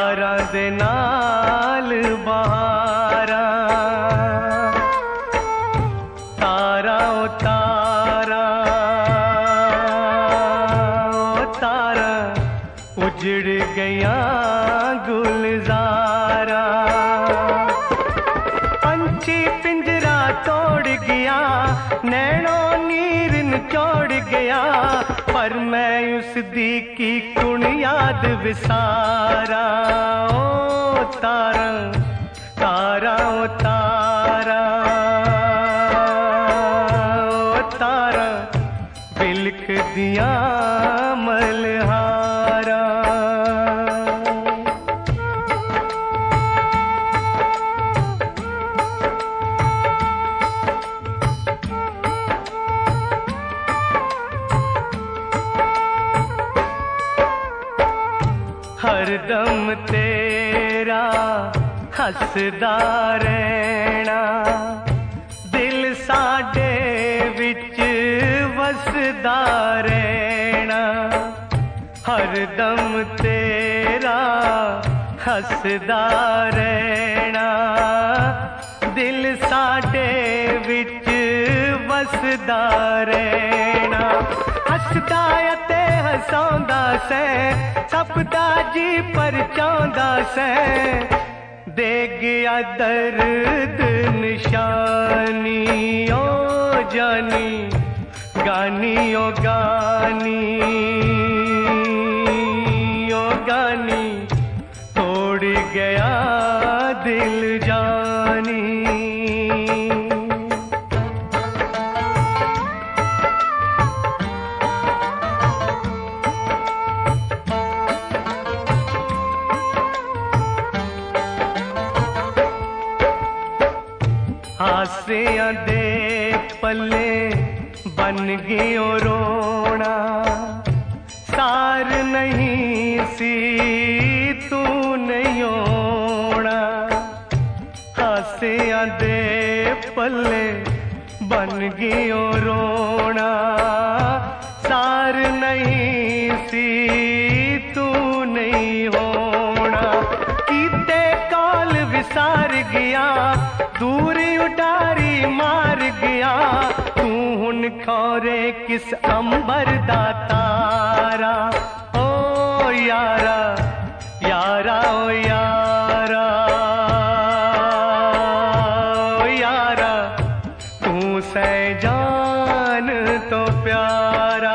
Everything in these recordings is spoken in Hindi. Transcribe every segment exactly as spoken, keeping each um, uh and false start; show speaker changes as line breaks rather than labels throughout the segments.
यारां दे नाल बहारा तारा ओ तारा ओ तारा उजड़ गया गुलजारा। पंछी पिंजरा तोड़ गया नैनों नीर निचोड़ गया पर मैं उस दी की कुण याद विसारा। ओ तारा तारा ओ तारा ओ तारा बिलख दिया मलहारा। हरदम तेरा हसदा रहना दिल साडे विच वसदा रहना। हरदम तेरा हसदा रहना दिल साडे विच वसदा रहना। हसदा ते हसांदा सै सबदा जी परचांदा सै दे गया दर्द निशानी। ओ जानी गानी ओ गानी ओ गानी तोड़ गया दिल जानी। आसियां दे पल्ले बन गयो रोना सार नहीं सी तू नहीं होना। आसियां दे पल्ले बन गयो रोना सार नहीं सी तू नहीं होना। कीते काल विसार गया दूरी उडारी मार गया तू हुन खौरे किस अंबर दा तारा। ओ यारा यारा ओ यारा ओ यारा तू सै जान तो प्यारा।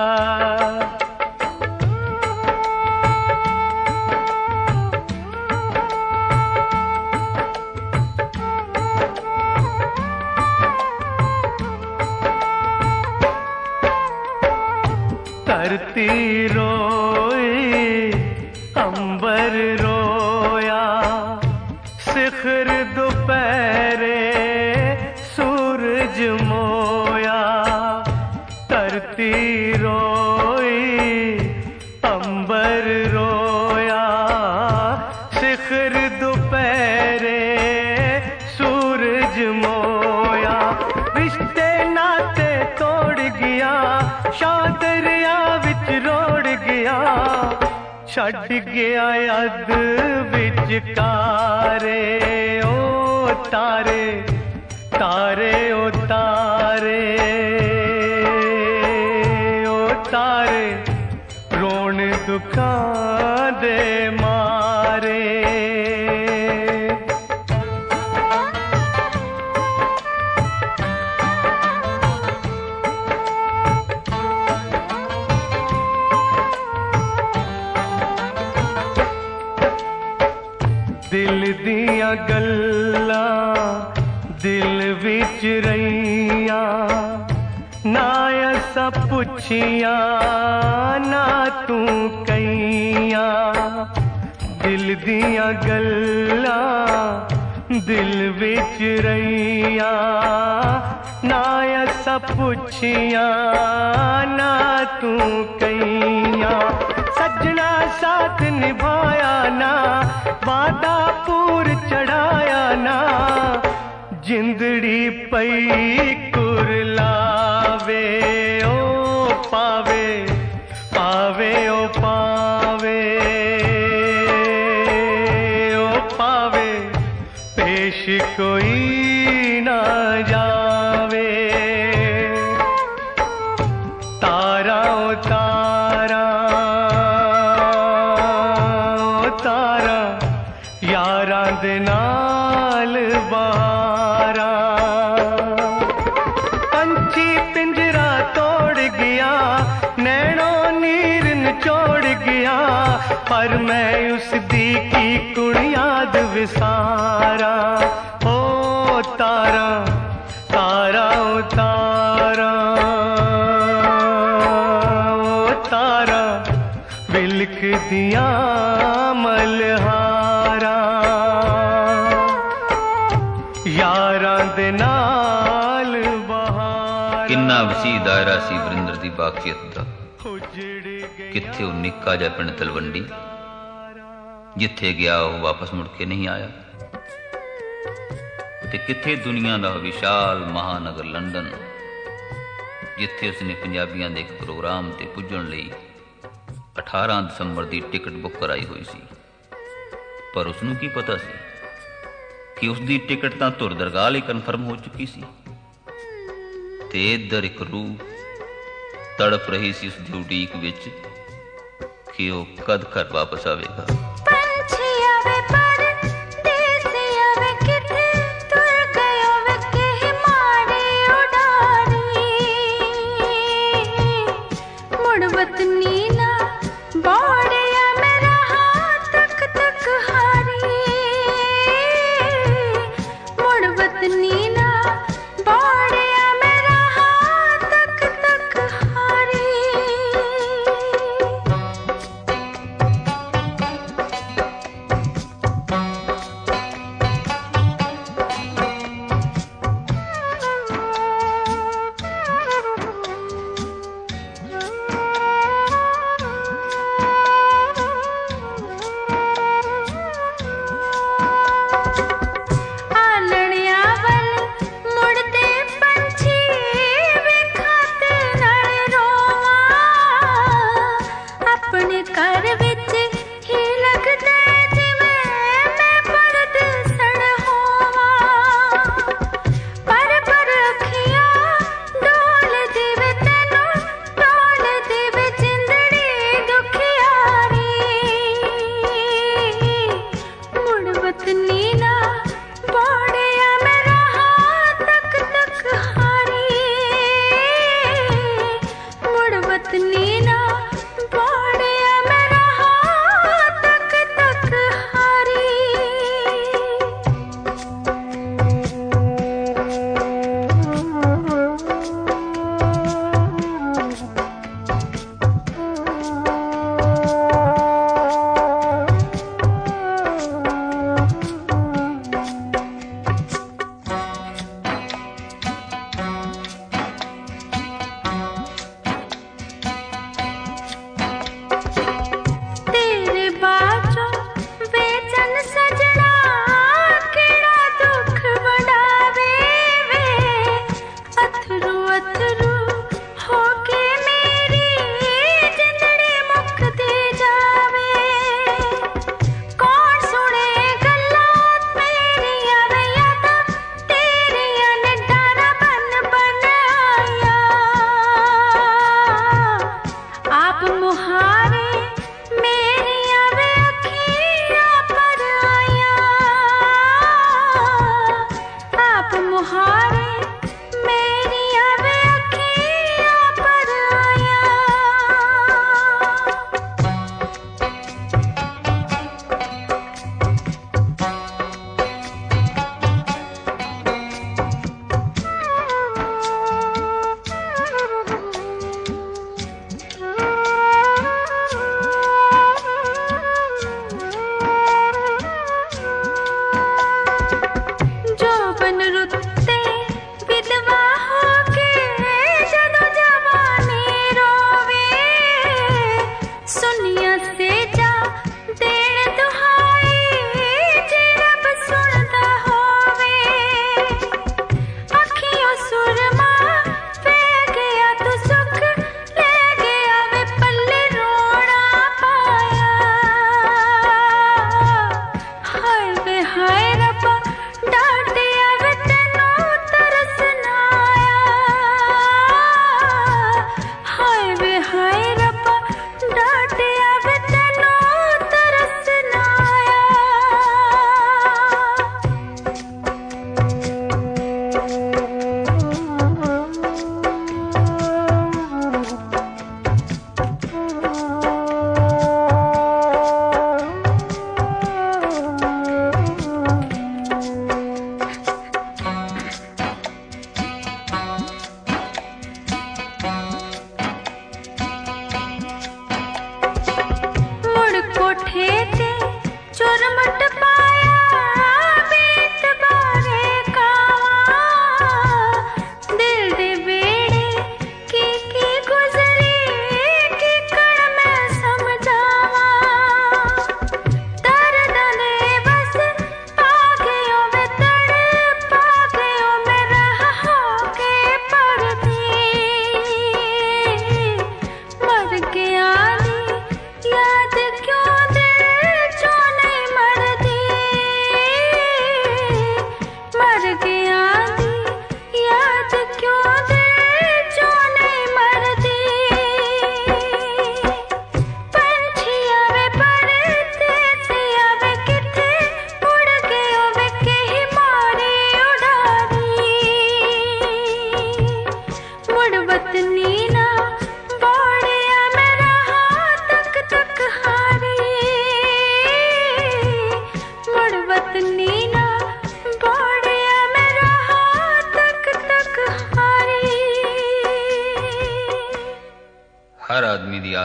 धरती रोई अंबर रोया शिखर दोपहरे सूरज मोया। धरती रोई अंबर रोया शिखर दोपहरे सूरज मोया। रिश्ते नाते तोड़ गया शादरिया विच रोड़ गया छड़ गया अद विचकारे। ओ तारे तारे ओ तारे ओ तारे रोन दुखा दे मारे। दिल दिया गल्लां दिल विच रहिया ना असा पुछिया ना तू कहिया। दिल दिया गल्लां दिल विच रहिया ना असा पुछिया ना तू कहिया। सजना साथ निभाया ना वादा पूर चढ़ाया ना जिंदड़ी पई कुरलावे। ओ पावे पावे ओ पावे कोई ना जावे। तारा ओ तारा ओ तारा यारां दे नाल बारा। पंछी पिंजरा तोड़ गया, नैनों नीर निचोड़ गया, पर मैं उस दी की कुड़ याद विसारा। ओ तारा तारा ओ तारा ओ तारा बिलख दिया मलहारा। यारां दे नाल बहारा।
किन्ना वसी दायरा सी वरिंदर दी बाकियत दा। किथे वो निक्का जिहा पिंड तलवंडी, जिथे गया वो वापस मुड़ के नहीं आया। ते किथे दुनिया का विशाल महानगर लंडन, जिथे उसने पंजाबियों के एक प्रोग्राम ते पुजण लई अठारह दिसंबर की टिकट बुक कराई हुई सी। पर उसनू की पता सी कि उसकी टिकट तो धुर दरगाह लई कन्फर्म हो चुकी सी। ते इधर एक रूह तड़प रही सी उसकी उड़ीक विच कि वो कद घर वापस आवेगा।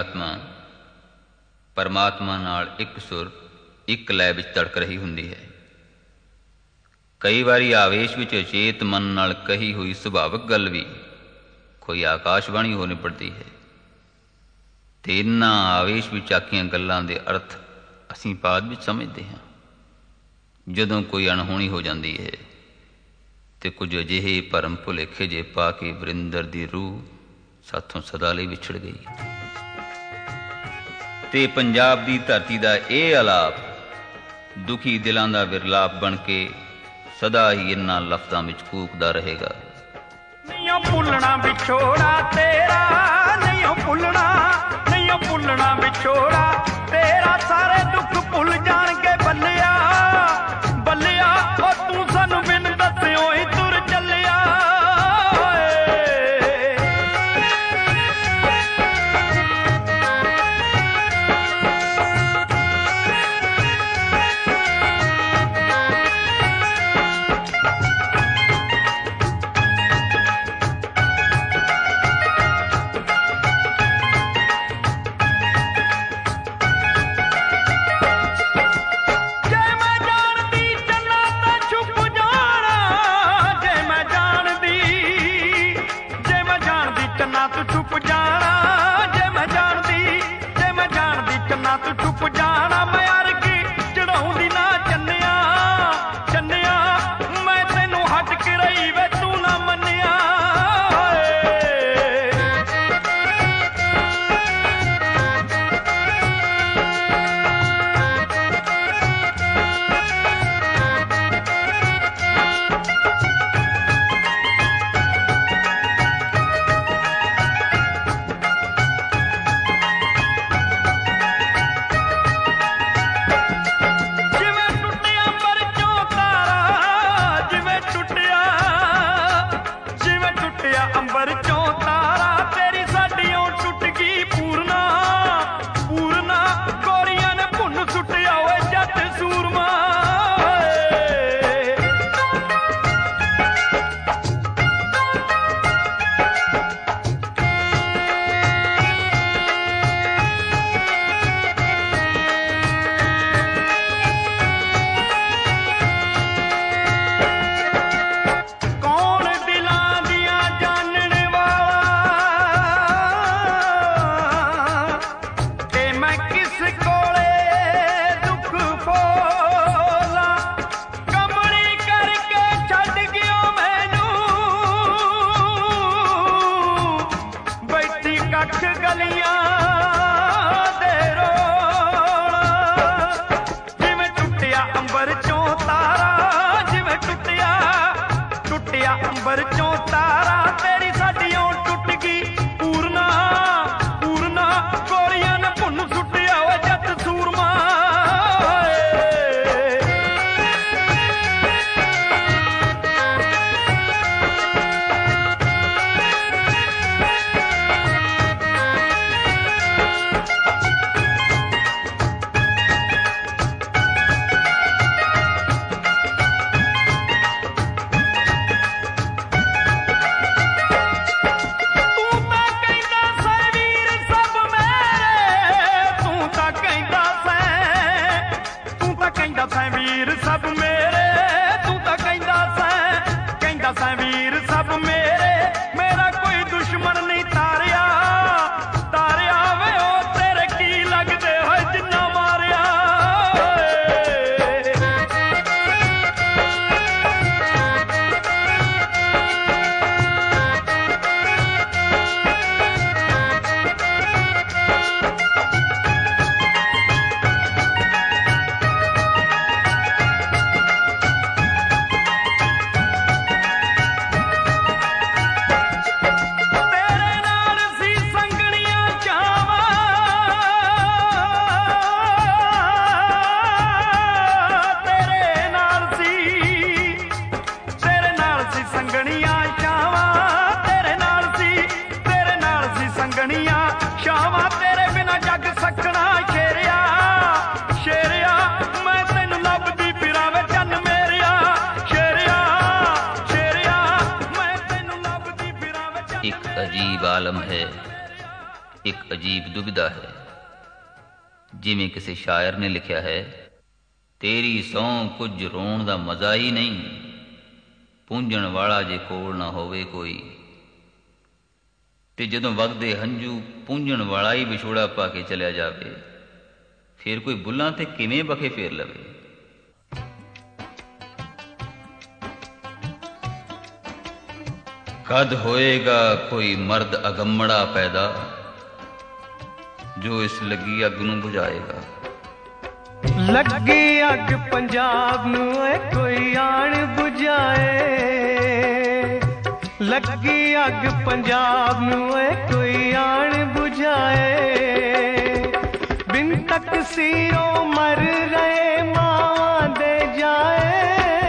ਆਤਮਾ ਪਰਮਾਤਮਾ ਨਾਲ ਇੱਕ ਸੁਰ ਇੱਕ ਲੈਅ ਵਿੱਚ ਤੜਕ ਰਹੀ ਹੁੰਦੀ ਹੈ। ਕਈ ਵਾਰੀ ਆਵੇਸ਼ ਵਿੱਚ ਅਚੇਤ ਮਨ ਨਾਲ ਕਹੀ ਹੋਈ ਸੁਭਾਵਿਕ ਗੱਲ ਵੀ ਕੋਈ ਆਕਾਸ਼ਬਾਣੀ ਹੋ ਨਿਬੜਦੀ ਹੈ, ਅਤੇ ਇਹਨਾਂ ਆਵੇਸ਼ ਵਿੱਚ ਆਖੀਆਂ ਗੱਲਾਂ ਦੇ ਅਰਥ ਅਸੀਂ ਬਾਅਦ ਵਿੱਚ ਸਮਝਦੇ ਹਾਂ, ਜਦੋਂ ਕੋਈ ਅਣਹੋਣੀ ਹੋ ਜਾਂਦੀ ਹੈ ਅਤੇ ਕੁਝ ਅਜਿਹੇ ਭਰਮ ਭੁਲੇਖੇ ਜੇ ਪਾ ਕੇ ਵਰਿੰਦਰ ਦੀ ਰੂਹ ਸਾਥੋਂ ਸਦਾ ਲਈ ਵਿਛੜ ਗਈ। ਤੇ ਪੰਜਾਬ ਦੀ ਧਰਤੀ ਦਾ ਇਹ ਆਲਾਪ ਦੁਖੀ ਦਿਲਾਂ ਦਾ ਵਿਰਲਾਪ ਬਣ ਕੇ ਸਦਾ ਹੀ ਇਹਨਾਂ ਲਫ਼ਜ਼ਾਂ ਵਿੱਚ ਕੂਕਦਾ ਰਹੇਗਾ।
ਨਹੀਂ ਭੁੱਲਣਾ ਵਿਛੋੜਾ ਤੇਰਾ, ਨਹੀਂ ਭੁੱਲਣਾ, ਨਹੀਂ ਭੁੱਲਣਾ ਵਿਛੋੜਾ ਤੇਰਾ, ਸਾਰੇ ਦੁੱਖ ਭੁੱਲ ਜਾਣਗੇ ਬੱਲਿਆ, ਬੱਲਿਆ ਉਹ ਤੂੰ ਸਾਨੂੰ ਬਿਨ ਦੱਸਿਓ ਹੀ ਤੁਰ ਚੱਲਿਆ।
ਇੱਕ ਅਜੀਬ ਆਲਮ ਹੈ एक अजीब दुविधा है। जिमें किसी शायर ने लिखा है, तेरी सौं कुछ रोण दा मजा ही नहीं, पूंजण वाला जे कोल ना होवे कोई। ते जदों वगदे हंझू पूंजण वाला ही विछोड़ा पा के चलिया जावे, फिर कोई बुल्लां ते किवें बखे फेर लवे। कद होएगा कोई मर्द अगम्मड़ा पैदा, जो इस लगी अग नूं बुझाएगा।
लगी अग पंजाब नूं कोई आण बुझाए, लगी अग पंजाब नूं कोई आण बुझाए। बिन तक सीरों मर रहे मां दे जाए,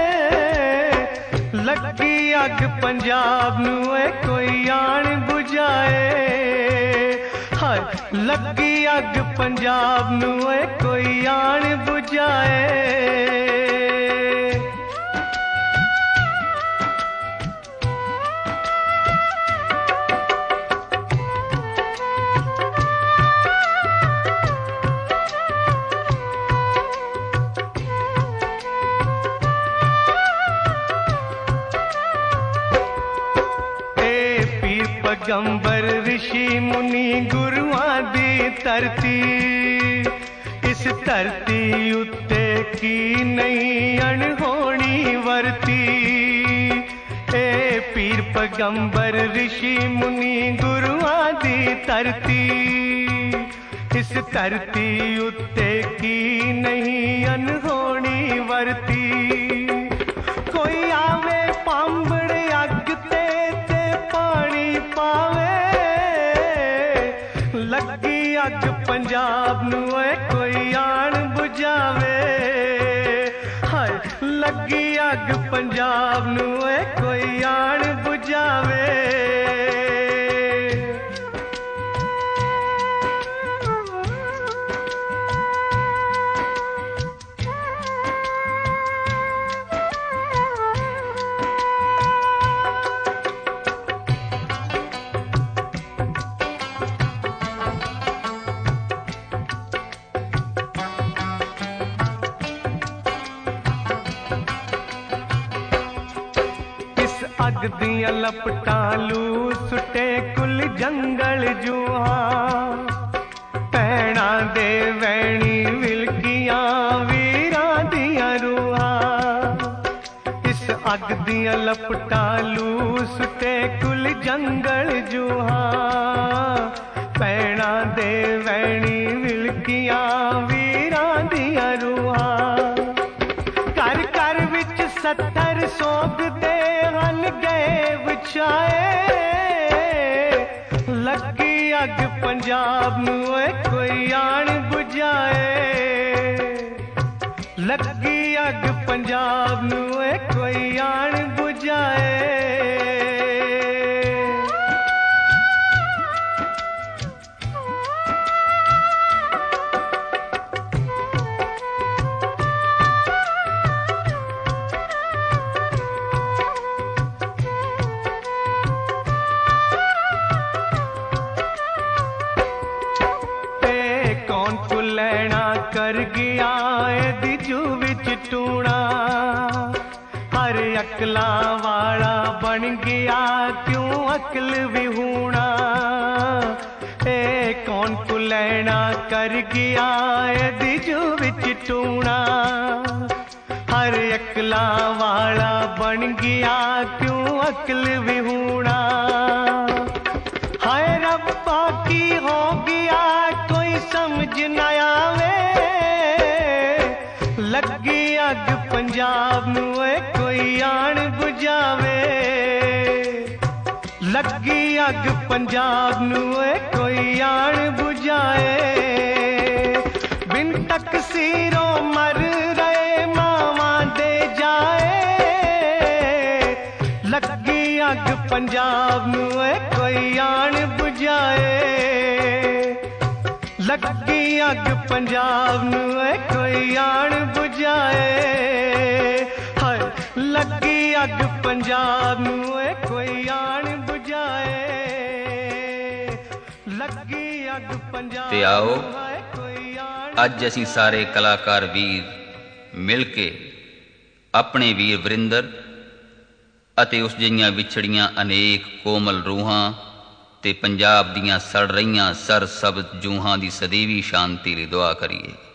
लगी अग पंजाब नूं कोई आण बुझाए। हाय लगी अग पंजाब नूं कोई आण बुझाए। पैगंबर ऋषि मुनि गुरुआं दी धरती, इस धरती उत्ते की नहीं अणहोनी वरती। ए पीर पैगंबर ऋषि मुनि गुरुआं दी धरती, इस धरती उत्ते की नहीं अणहोनी वरती। कोई आवे पांबड़ अग ते ते पानी पावे, लगी अग पंजाब नूं कोई आण बुझावे। हाय लगी अग पंजाब नूं कोई आण बुझावे। अग दियां लपटां लू सुटे कुल जंगल जुआ, भैणां दे वैणी विलकियां वीरां दियां रूहां। इस अग दियां लपटां लू सुटे कुल जंगल जुआ, भैणां दे वैणी विलकियां वीरां दियां रूहां। घर घर विच सत्तर सोग दे गए विछाए, लगी अग पंजाब नूं कोई आण बुझाए। लगी अग पंजाब नूं कोई आण बुझाए। कर गया एदी जू विच टूणा, हर अकला वाला बन गया क्यों अकल विहूणा। ए कौन को लैना कर गया एदी जू विच टूणा, हर अकला वाला बन गया क्यों अकल विहूणा। हाय रब्बा की हो गया कोई समझ न आवे, लगी अग पंजाब नूं कोई आण बुझावे। लगी अग पंजाब नूं कोई आण बुझाए। बिन तक सीरों मर रहे मावां दे जाए, लगी अग पंजाब नूं कोई आण बुझाए। लगी अग पंजाब नूं कोई आण बुझाए। हाय लगी अग पंजाब नूं कोई आण बुझाए। लगी
ਤੇ ਆਓ ਅੱਜ ਅਸੀਂ ਸਾਰੇ ਕਲਾਕਾਰ ਵੀਰ ਮਿਲ ਕੇ ਆਪਣੇ ਵੀਰ ਵਰਿੰਦਰ ਅਤੇ ਉਸ ਜਿਹੀਆਂ ਵਿਛੜੀਆਂ ਅਨੇਕ ਕੋਮਲ ਰੂਹਾਂ ਤੇ ਪੰਜਾਬ ਦੀਆਂ ਸੜ ਰਹੀਆਂ ਸਰਸਬਜ਼ ਜੂਹਾਂ ਦੀ ਸਦੀਵੀ ਸ਼ਾਂਤੀ ਲਈ ਦੁਆ ਕਰੀਏ।